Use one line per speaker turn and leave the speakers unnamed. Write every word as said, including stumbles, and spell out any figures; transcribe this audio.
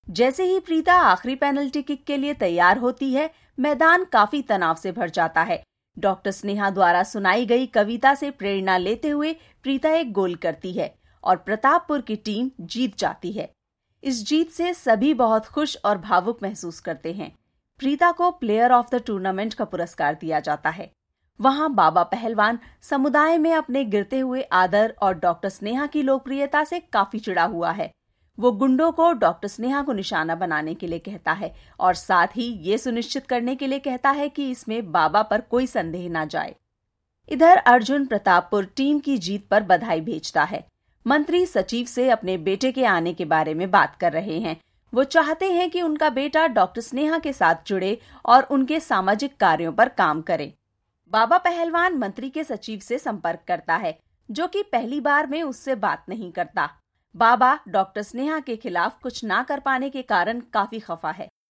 जैसे ही प्रीता आखिरी penalty kick के लिए तैयार होती है, मैदान काफी तनाव से भर जाता है। डॉक्टर स्नेहा द्वारा सुनाई गई कविता से प्रेरणा लेते हुए प्रीता एक गोल करती है और प्रतापपुर की टीम जीत जाती है। इस जीत से सभी बहुत खुश और भावुक महसूस करते हैं। प्रीता को प्लेयर ऑफ द टूर्नामेंट का पुरस्कार दिया जाता है। वहां बाबा पहलवान समुदाय में अपने गिरते हुए आदर और डॉक्टर स्नेहा की लोकप्रियता से काफी चिढ़ा हुआ है। वो गुंडों को डॉक्टर स्नेहा को निशाना बनाने के लिए कहता है और साथ ही ये सुनिश्चित करने के लिए कहता है कि इसमें बाबा पर कोई संदेह ना जाए। इधर अर्जुन प्रतापपुर टीम की जीत पर बधाई भेजता है। मंत्री सचिव से अपने बेटे के आने के बारे में बात कर रहे हैं। वो चाहते हैं कि उनका बेटा डॉक्टर स्नेहा के साथ जुड़े और उनके सामाजिक कार्यों पर काम करे। बाबा पहलवान मंत्री के सचिव से संपर्क करता है, जो कि पहली बार में उससे बात नहीं करता। बाबा डॉक्टर स्नेहा के खिलाफ कुछ ना कर पाने के कारण काफी खफा है।